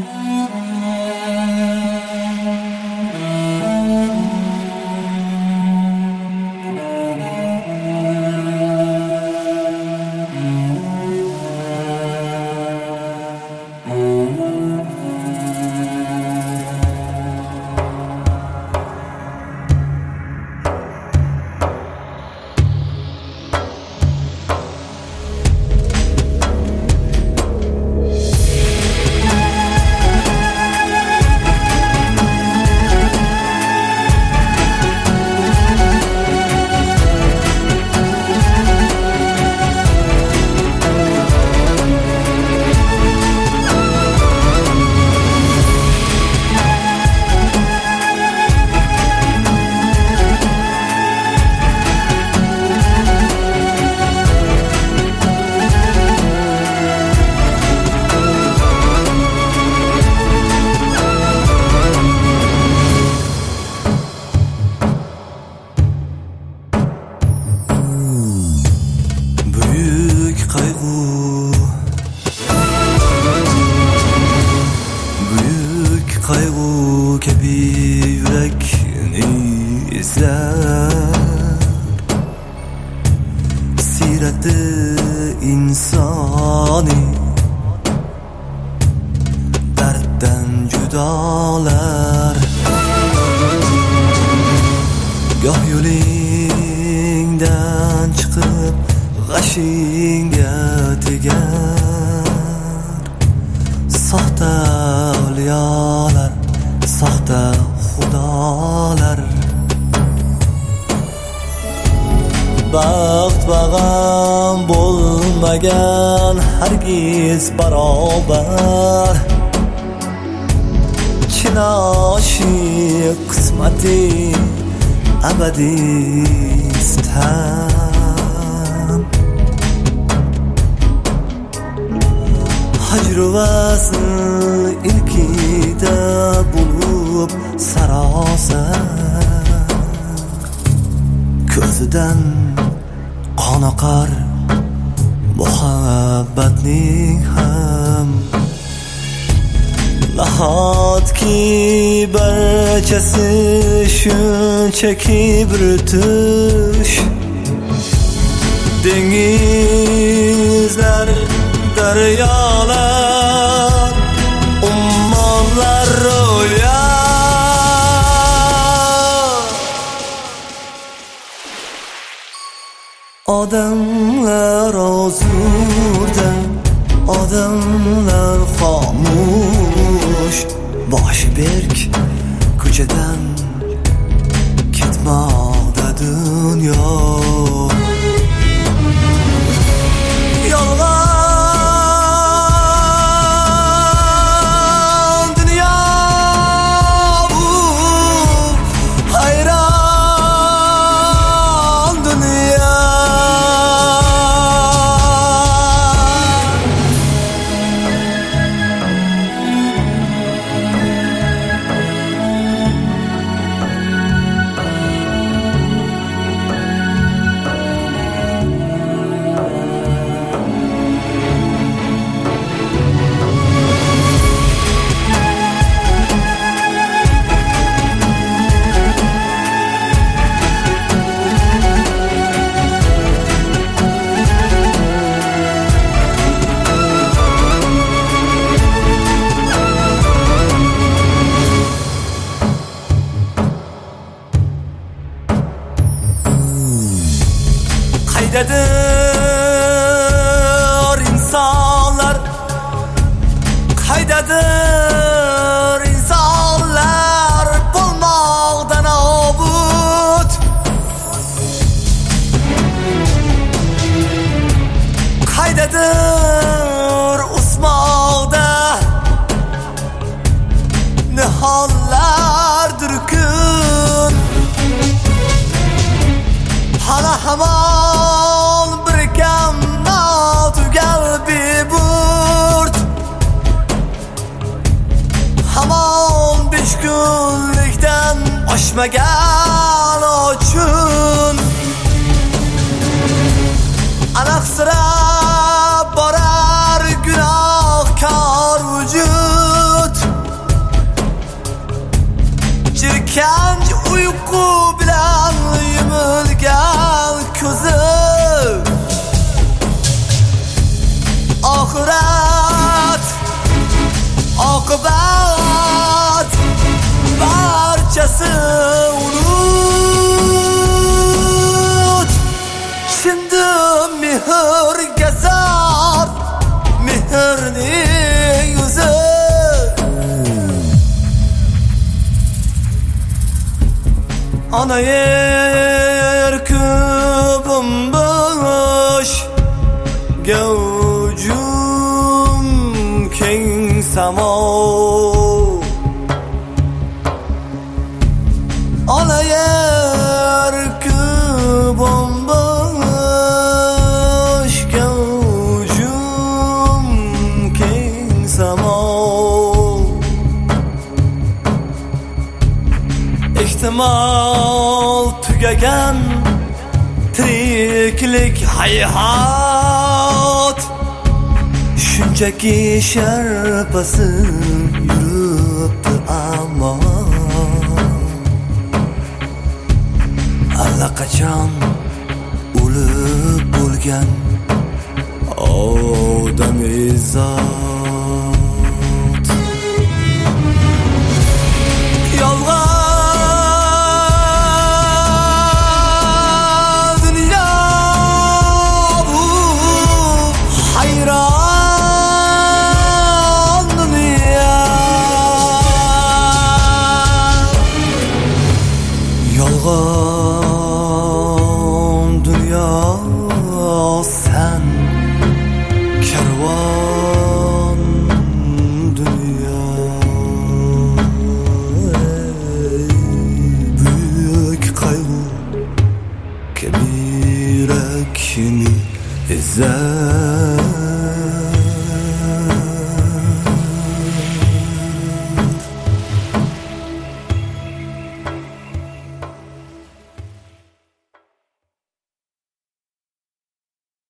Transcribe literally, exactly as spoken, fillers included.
Kaygı kebi yürekni izler, sireti insani dertten judalar. Gah yo'lingdan chiqib g'ashingga tegar soxta avliyolar, soxta xudolar. Baxt bag'am bo'lmagan hargiz barobar, chin oshiq qismati abadiy sitam. Hajr vasi ilkida bo'lib sarosar, ko'zidan qon oqar muhabbatning ham. Nahotki barchasi shunchaki bir tush, dengizlar, daryolar, ummonlar ro'yo. Odamlar ozurda, odamlar xomush, boshi berk ko'chadan ketmoqda dunyo. Yolg'on dunyo bu, hayron dunyo. Qaydadir insonlar, qaydadir insonlar bo'lmoqdan obud. Qaydadir o'smoqda nihollardir kun. Hali hamon bir kam notugal beburt, hamon besh kunlikdan oshmagan uchun alahsirab borar gunohkor vujud. Ana yer bomboş, gavjum keng samo. Ana yer bomboş, gavjum keng samo. İhtimal tugagan tiriklik hayhat, shunchaki sharpasi yuribdi ammo allaqachon o'lib bo'lgan odamizot. Yolg'on yolg'on dunyo, sen karvon dunyo. Büyük qayg'u kabira kini izzat